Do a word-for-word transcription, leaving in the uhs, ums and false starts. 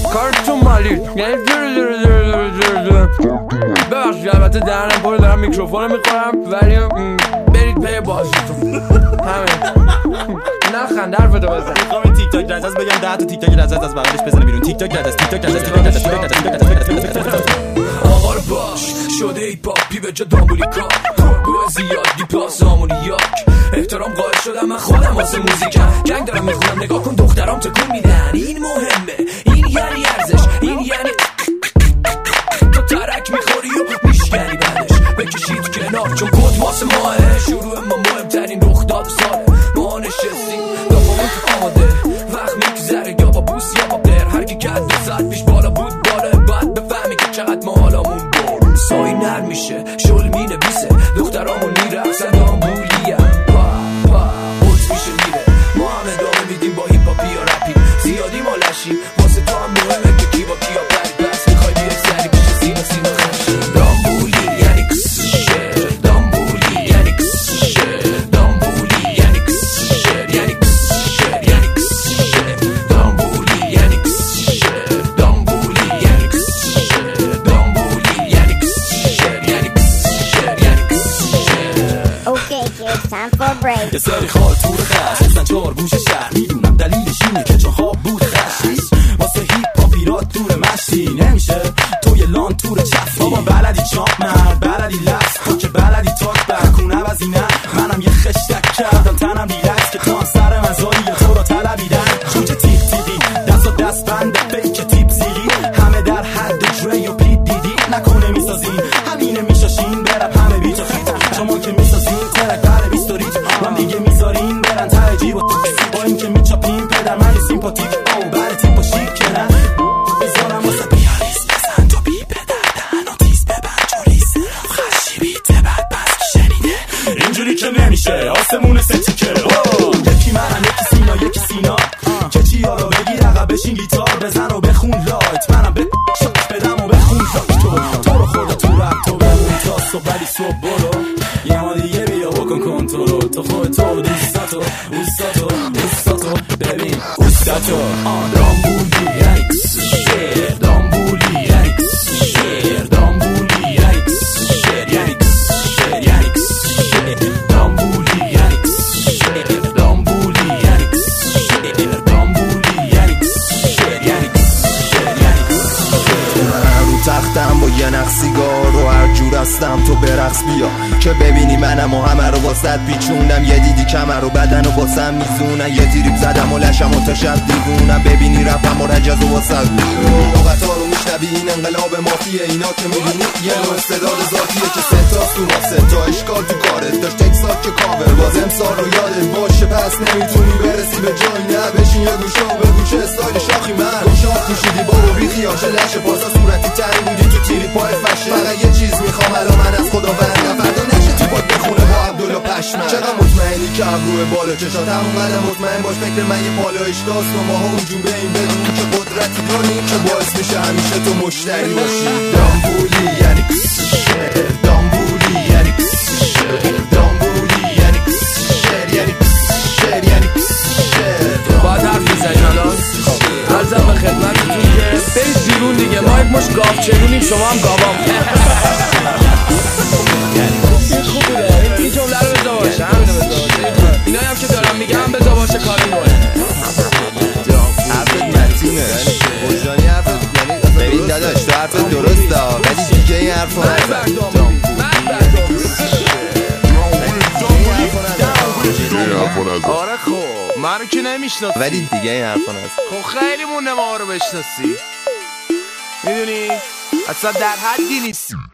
کارتون مالی ببخشید البته درنم پر دارم میکروفون میخورم ولی برید پی بازیتون همین نخند حرفتو بزن. میخوام این تیک تاک رزاز بگم ده تا تیک تاک رزاز از بغلش بزنه بیرون. تیک تاک رزاز تیک تاک رزاز تیک تاک رزاز تیک تاک رزاز. آقا رو باش شده ای پاپی به جا دامبولیکا گوه زیاد دیپلاس آمونیاک احترام قائل شدم من خودم واسه موزیکم جنگ دارم میخونم نگاه کن دخترام تکون میدن این مهمه این یعنی ارزش این یعنی تو ترک میخوری و میشکنی بعدش بکشید کنار چون کد واسه ماه شروع ما مهمترین رخ داد ساله ما نشستیم دافمون تو آماده وقت میگذره یا با بوس یا با بر هر کی که دو ساعت پیش بالا بود بالا باید بفهمی که چقدر ما حالامون دار سایی نر میشه شل مینویسه دخترامون میرقصن دامبولیم پا پا بوت میشه میره ما هم ادامه میدیم با هیپ هاپی یا رپی زیادی ما لشیم واسه تو هم مهمه که کی با کیا پری بس میخوای بیای سری پیش سینا سینا خشیم دامبولی یعنی کس شعر دامبولی یعنی کس شعر دامبولی یعنی کس شعر یعنی کس شعر یعنی کس شعر دامبولی یعنی کس شعر دامبولی یعنی کس شعر دامبولی یعنی کس شعر یعنی کس شعر یعنی کس شعر. Okay kids, time for a break. یه سری خال تور خش گفتن چهار گوش شهر میدونم دلیلش اینه که چون خواب بود خشیش واسه هیپ هاپ ایراد دور مشتی نمیشه تو یه لان تور چفتی بابا بلدی چاپ مرد بلدی لفظ تو که بلدی تاک برکونه وزینه منم یه خشتک کردم تنم ریلکس که تو هم سر مزایی یا تو را طلبیدن جوجه تیق تیقی دست و دست بنده بیک تیپ زیری همه در حد دری و پیت دیدی نکنه میسازین همینه میشاشین برپ همه بیت و خیت شما که میسازین ترک بره بیستوریت هم دیگه میذارین برن ته جیب و با این که میچاپین پدر من سیمپاتیک او بره تیپ و شیک که نه میذارم واسه بیاریست بزن تو بی بدردن و تیز ببند جوریست خشی بیته بد بس که شنیده اینجوری که نمیشه آسمون ستیکه یکی منم یکی سینا یکی سینا که چی یارو بگیر عقب بشین گیتار بزن و بخون لایت منم به شاک بدم و بخون لاک تو تو رو خورده تو رب تو بمون تا صبح ولی صبح برو یه ما دیگه بیا بکن کنترل تو خود تو دوستاتو اوستاتو دوستاتو ببین اوستاتو دامبولی یکس شیر دامبولی یکس شیر دامبولی یکس شیر یکس شیر یکس شیر دامبولی یکس شیر دامبولی یکس شیر دامبولی یکس شیر یکس شیر یکس من رو تختم با یه نخ سیگار رو هر جور هستم تو برقص بیا که ببینی منم و همه رو واسد پیچوندم یه دیدی کمر و بدن و واسم میزونن یه تیریب زدم و لشم و تا شب دیوونم ببینی رفم و رجز و واسد لغت ها رو میشنبی این انقلاب مافیه اینا که میدونی یه نوع استعداد ذاتیه که ستاست تو ما ستا اشکال تو کارت داشت تکسات که کاور باز امسال رو یادت باشه پس نمیتونی برسی به جایی نه بشین یه گوشا به گوشه استایل شاخی من گوشات پوشیدی بارو بی خیاشه لشه پاسا صورتی تری بودی تو تیری پای فشه فقط یه چیز میخوام الان من از خدا بندم فردا نشه تو باد بخونه با عبدالله پشمن چقدر مطمئنی که ابروه بالا چشات همون قدر مطمئن باش فکر من یه پالایش داست و ماها هجوم به این بدون که قدرتی داریم که باعث میشه همیشه تو مشتری باشی دامبولی یعنی کس شعر دامبولی یعنی کس شعر دامبولی یعنی کس شعر یعنی کس شعر یعنی کس شعر باید حرف بزنیم الان عرضم به خدمتتون که برید بیرون دیگه ما یک مش گاو چرونیم شما هم گاوام این خوب بوده این جمله رو بزا باشه همینو بزا باشه اینایی هم که دارم میگم بزا باشه کار نوعه حرفت متونه وجدانی حرفت یعنی ببین داداش تو حرفت درسته ولی دیگه این حرف رو آره خب من رو که نمیشناسی ولی دیگه این حرف رو نست خب خیلی مونده ما رو بشناسی میدونی اصلا در حدی نیست